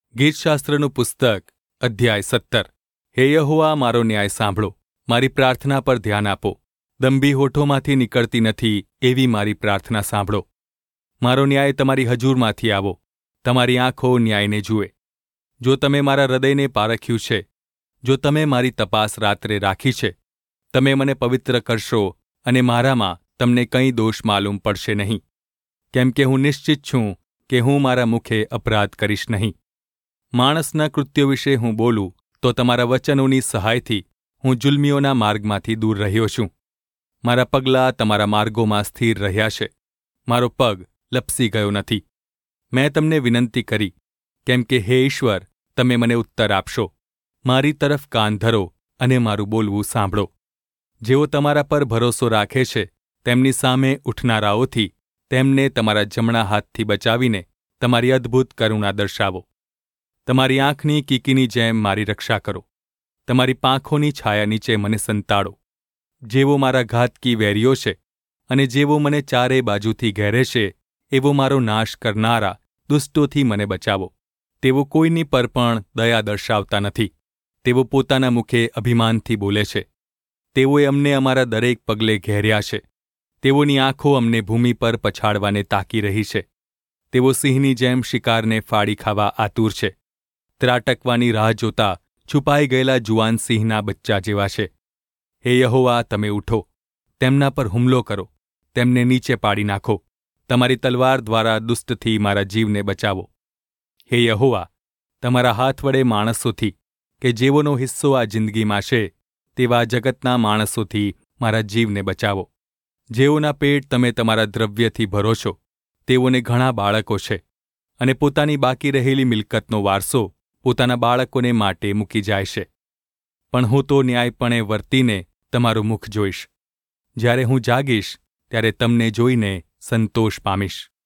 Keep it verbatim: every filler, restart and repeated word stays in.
ગીતશાસ્ત્રનું પુસ્તક અધ્યાય સત્તર. હે યહોવા, મારો ન્યાય સાંભળો, મારી પ્રાર્થના પર ધ્યાન આપો. દંભી હોઠોમાંથી નીકળતી નથી એવી મારી પ્રાર્થના સાંભળો. મારો ન્યાય તમારી હજૂરમાંથી આવો, તમારી આંખો ન્યાયને જુએ. જો તમે મારા હૃદયને પારખ્યું છે, જો તમે મારી તપાસ રાત્રે રાખી છે, તમે મને પવિત્ર કરશો અને મારામાં તમને કંઈ દોષ માલુમ પડશે નહીં. કેમ કે હું નિશ્ચિત છું કે હું મારા મુખે અપરાધ કરીશ નહીં. માણસના કૃત્યો વિશે હું બોલું તો તમારા વચનોની સહાયથી હું જુલ્મીઓના માર્ગમાંથી દૂર રહ્યો છું. મારા પગલાં તમારા માર્ગોમાં સ્થિર રહ્યા છે, મારો પગ લપસી ગયો નથી. મેં તમને વિનંતી કરી, કેમ કે હે ઈશ્વર, તમે મને ઉત્તર આપશો. મારી તરફ કાન ધરો અને મારું બોલવું સાંભળો. જેઓ તમારા પર ભરોસો રાખે છે તેમની સામે ઉઠનારાઓથી તેમને તમારા જમણા હાથથી બચાવીને તમારી અદ્ભુત કરુણા દર્શાવો. તમારી આંખની કીકીની જેમ મારી રક્ષા કરો. તમારી પાંખોની છાયા નીચે મને સંતાડો. જેવો મારા ઘાતકી વેરીઓ છે અને જેવો મને ચારે બાજુથી ઘેરે છે, એવો મારો નાશ કરનારા દુષ્ટોથી મને બચાવો. તેઓ કોઈની પર પણ દયા દર્શાવતા નથી. તેઓ પોતાના મુખે અભિમાનથી બોલે છે. તેઓએ અમને અમારા દરેક પગલે ઘેર્યા છે. તેઓની આંખો અમને ભૂમિ પર પછાડવાને તાકી રહી છે. તેઓ સિંહની જેમ શિકારને ફાડી ખાવા આતુર છે. ત્રાટકવાની રાહ જોતા છુપાઈ ગયેલા જુવાન સિંહના બચ્ચા જેવા છે. હે યહોવા, તમે ઉઠો, તેમના પર હુમલો કરો, તેમને નીચે પાડી નાખો. તમારી તલવાર દ્વારા દુષ્ટથી મારા જીવને બચાવો. હે યહોવા, તમારા હાથ વડે માણસોથી કે જેઓનો હિસ્સો આ જિંદગીમાં છે તેવા જગતના માણસોથી મારા જીવને બચાવો. જેઓના પેટ તમે તમારા દ્રવ્યથી ભરો છો, તેઓને ઘણા બાળકો છે અને પોતાની બાકી રહેલી મિલકતનો વારસો પોતાના બાળકોને માટે મૂકી જાય છે. પણ હું તો ન્યાયપણે વર્તીને તમારું મુખ જોઈશ. જ્યારે હું જાગીશ ત્યારે તમને જોઈને સંતોષ પામીશ.